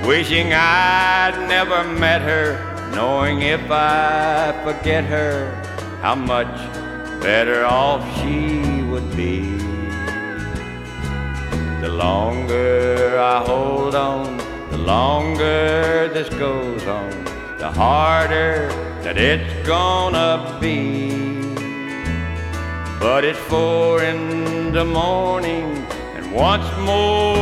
wishing I'd never met her, knowing if I forget her, how much better off she would be. The longer I hold on, the longer this goes on, the harder that it's gonna be. But it's 4 in the morning, and once more